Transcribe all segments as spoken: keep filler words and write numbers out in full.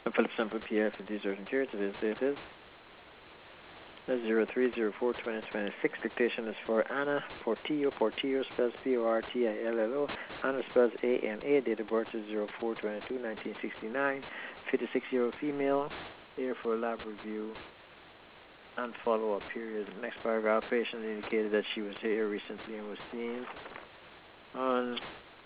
Philip Sample P F for these urgent care. Today's date is zero three zero four twenty twenty-six. Dictation is for Anna Portillo. Portillo spells P O R T I L L O. Anna spells A N A. Date of birth is zero four twenty-two nineteen sixty-nine. fifty-six year old female. Here for a lab review and follow-up period. Next paragraph. Patient indicated that she was here recently and was seen on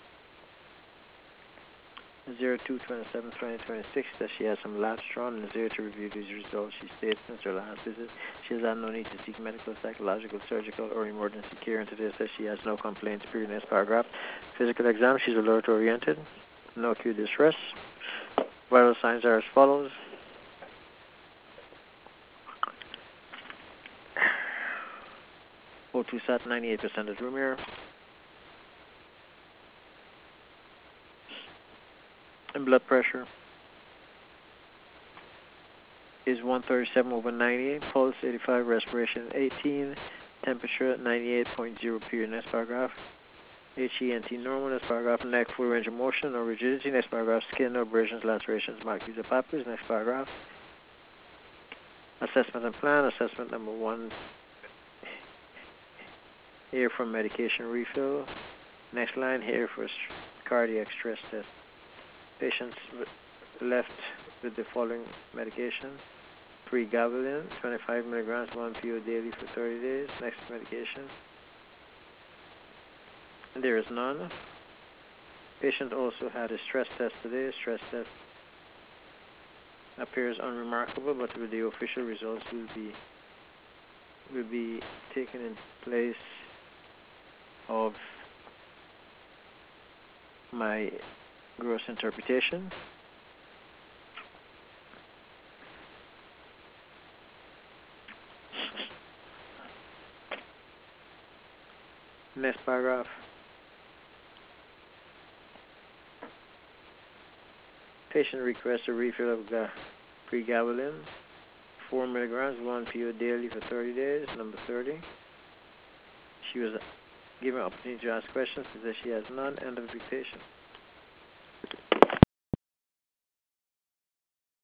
zero two twenty-seven twenty twenty-six that she has some labs drawn and is here to review these results. She states since her last visit she has had no need to seek medical, psychological, surgical, or emergency care, and today says she has no complaints. Period. Next paragraph. Physical exam. She's alert oriented. No acute distress. Vital signs are as follows. O two sat ninety-eight percent of room air. And blood pressure is one thirty-seven over ninety, pulse eighty-five, respiration eighteen, temperature ninety-eight point zero. Period. Next paragraph. H E N T normal. Next paragraph. Neck full range of motion, no rigidity. Next paragraph. Skin, no abrasions, lacerations, marks, or papules. Next paragraph. Assessment and plan. Assessment number one. Here for medication refill. Next line. Here for cardiac stress test. Patients left with the following medication. Pregabalin, twenty-five milligrams, one P O daily for thirty days. Next medication. There is none. Patient also had a stress test today. Stress test appears unremarkable, but with the official results will be will be taken in place of my gross interpretation. Next paragraph. Patient requests a refill of the pregabalin, four milligrams, one P O daily for thirty days. Number thirty. She was given opportunity to ask questions. She says she has none. End of dictation.